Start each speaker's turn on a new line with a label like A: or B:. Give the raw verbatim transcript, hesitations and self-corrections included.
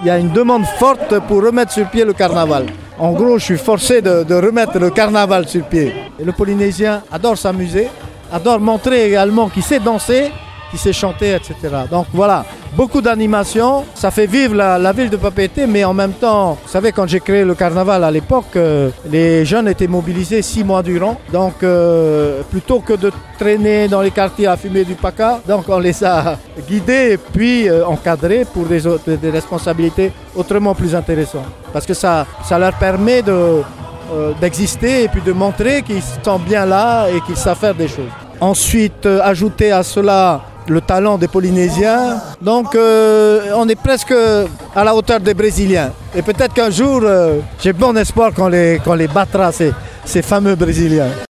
A: il y a une demande forte pour remettre sur pied le carnaval. En gros, je suis forcé de, de remettre le carnaval sur pied. Et le Polynésien adore s'amuser, adore montrer également qu'il sait danser, qu'il sait chanter, et cetera. Donc voilà, beaucoup d'animation, ça fait vivre la, la ville de Papeete, mais en même temps, vous savez, quand j'ai créé le carnaval à l'époque, euh, les jeunes étaient mobilisés six mois durant. Donc euh, plutôt que de traîner dans les quartiers à fumer du paca, donc on les a guidés et puis euh, encadrés pour des, autres, des responsabilités autrement plus intéressantes. Parce que ça, ça leur permet de, euh, d'exister et puis de montrer qu'ils sont bien là et qu'ils savent faire des choses. Ensuite, euh, ajouter à cela le talent des Polynésiens. Donc euh, on est presque à la hauteur des Brésiliens. Et peut-être qu'un jour, euh, j'ai bon espoir qu'on les, qu'on les battra, ces, ces fameux Brésiliens.